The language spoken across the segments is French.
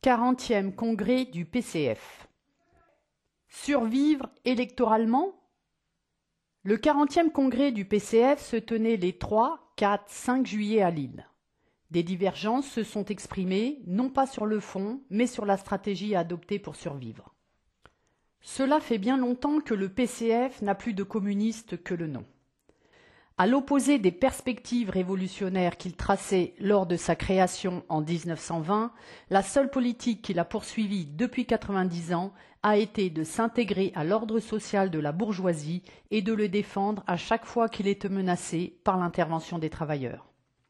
40e congrès du PCF. Survivre électoralement? Le 40e congrès du PCF se tenait les 3, 4, 5 juillet à Lille. Des divergences se sont exprimées, non pas sur le fond, mais sur la stratégie à adopter pour survivre. Cela fait bien longtemps que le PCF n'a plus de communiste que le nom. À l'opposé des perspectives révolutionnaires qu'il traçait lors de sa création en 1920, la seule politique qu'il a poursuivie depuis 90 ans a été de s'intégrer à l'ordre social de la bourgeoisie et de le défendre à chaque fois qu'il était menacé par l'intervention des travailleurs.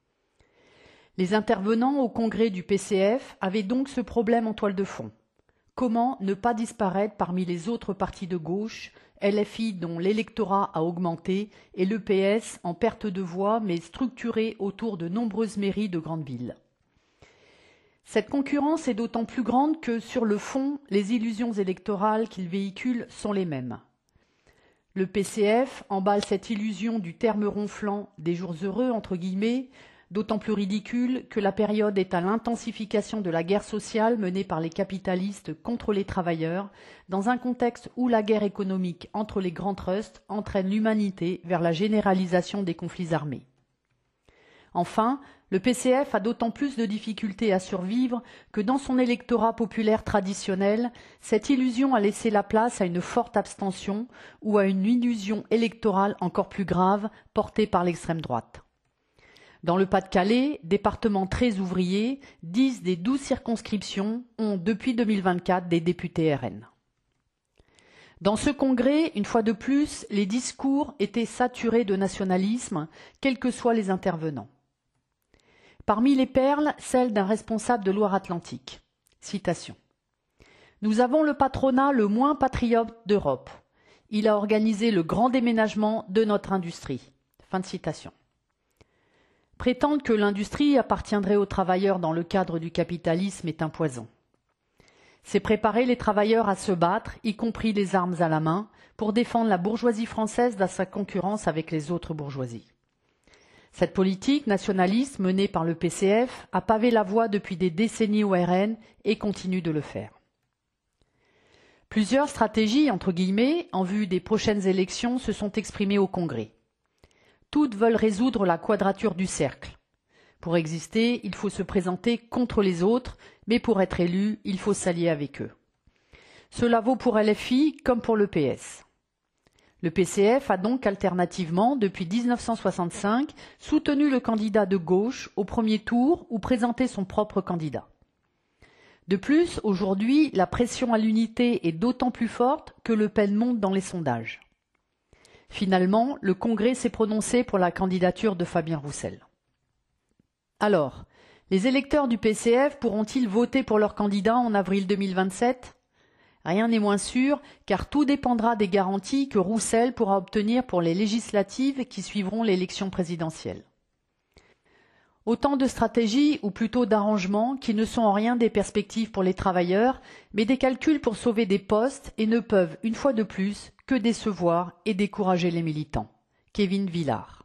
Les intervenants au congrès du PCF avaient donc ce problème en toile de fond. Comment ne pas disparaître parmi les autres partis de gauche, LFI dont l'électorat a augmenté et le PS en perte de voix mais structuré autour de nombreuses mairies de grandes villes. Cette concurrence est d'autant plus grande que, sur le fond, les illusions électorales qu'il véhicule sont les mêmes. Le PCF emballe cette illusion du terme ronflant « des jours heureux » entre guillemets, d'autant plus ridicule que la période est à l'intensification de la guerre sociale menée par les capitalistes contre les travailleurs, dans un contexte où la guerre économique entre les grands trusts entraîne l'humanité vers la généralisation des conflits armés. Enfin, le PCF a d'autant plus de difficultés à survivre que dans son électorat populaire traditionnel, cette illusion a laissé la place à une forte abstention ou à une illusion électorale encore plus grave portée par l'extrême droite. Dans le Pas-de-Calais, département très ouvrier, 10 des 12 circonscriptions ont depuis 2024 des députés RN. Dans ce congrès, une fois de plus, les discours étaient saturés de nationalisme, quels que soient les intervenants. Parmi les perles, celle d'un responsable de Loire-Atlantique. Citation. « Nous avons le patronat le moins patriote d'Europe. Il a organisé le grand déménagement de notre industrie. » Fin de citation. Prétendre que l'industrie appartiendrait aux travailleurs dans le cadre du capitalisme est un poison. C'est préparer les travailleurs à se battre, y compris les armes à la main, pour défendre la bourgeoisie française dans sa concurrence avec les autres bourgeoisies. Cette politique nationaliste menée par le PCF a pavé la voie depuis des décennies au RN et continue de le faire. Plusieurs stratégies, entre guillemets, en vue des prochaines élections se sont exprimées au Congrès. Toutes veulent résoudre la quadrature du cercle. Pour exister, il faut se présenter contre les autres, mais pour être élu, il faut s'allier avec eux. Cela vaut pour LFI comme pour le PS. Le PCF a donc alternativement, depuis 1965, soutenu le candidat de gauche au premier tour ou présenté son propre candidat. De plus, aujourd'hui, la pression à l'unité est d'autant plus forte que Le Pen monte dans les sondages. Finalement, le Congrès s'est prononcé pour la candidature de Fabien Roussel. Alors, les électeurs du PCF pourront-ils voter pour leur candidat en avril 2027 ? Rien n'est moins sûr, car tout dépendra des garanties que Roussel pourra obtenir pour les législatives qui suivront l'élection présidentielle. Autant de stratégies, ou plutôt d'arrangements, qui ne sont en rien des perspectives pour les travailleurs, mais des calculs pour sauver des postes et ne peuvent, une fois de plus, que décevoir et décourager les militants. Kevin Villard.